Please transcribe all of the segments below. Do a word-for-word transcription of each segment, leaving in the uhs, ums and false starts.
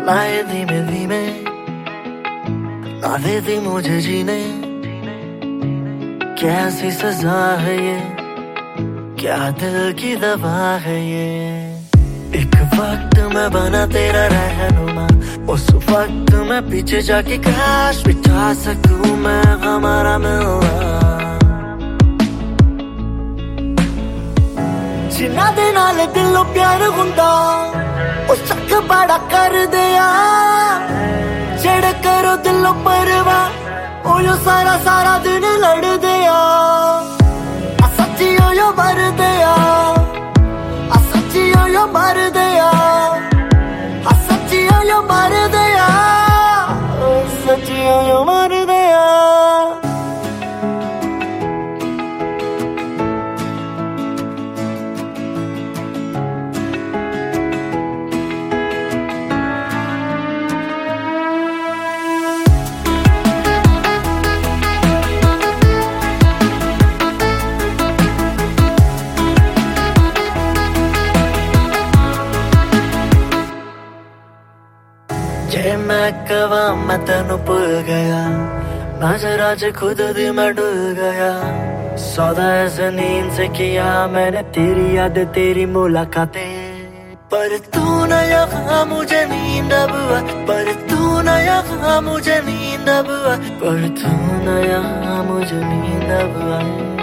लाए धीमे धीमे ना देती मुझे जीने, कैसी सजा है ये, क्या दिल की दवा है ये। एक वक्त मैं बना तेरा रहनुमा, उस वक्त मैं पीछे जाके काश बिठा सकूं मैं हमारा मिलना। जिन्ना दे नाल दिलों प्यार हुंदा ओ शक बड़ा कर दिया, जेड़ करो दिलों परवाह ओ यो सारा सारा दिन लड़ दिया। आ सच्ची ओ यो मर दिया, आ सच्ची ओ यो मर दिया, आ सच्ची ओ यो मर दिया, सच्ची ओ यो मर दिया। जे मैं कवा मैं तेनू भूल गया, नजर आज खुद दी मैं डुल गया। सौदा ऐसे नींद से किया मैंने तेरी याद तेरी मुलाकातें, पर तू न यहाँ मुझे नींद अब आ, पर तू न यहाँ मुझे नींद अब आ, पर तू न यहाँ मुझे नींद अब आ।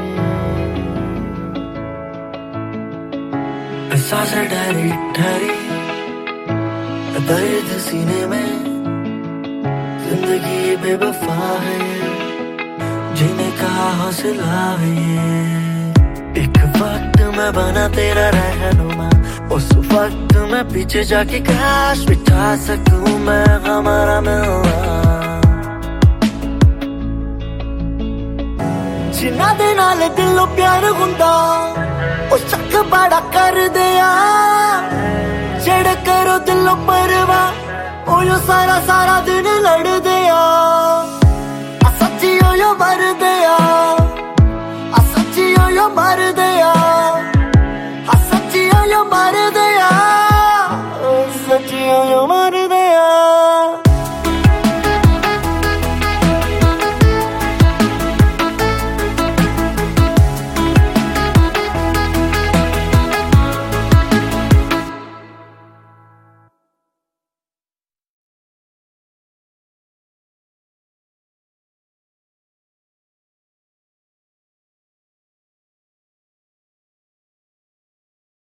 सांसें ठहरी ठहरी दर्द सीने में, जिंदगी बेवफा है जीने का हौसला है। एक वक्त मैं बना तेरा रहनुमा, उस वक्त मैं पीछे जाके काश बिठा सकूं मैं हमारा मिलना। जिन्ना दे नाल दिलों प्यार हुंदा ओ शक बड़ा कर दिया, जेड़ करो दिलों परवाह ओ यो सारा सारा दिन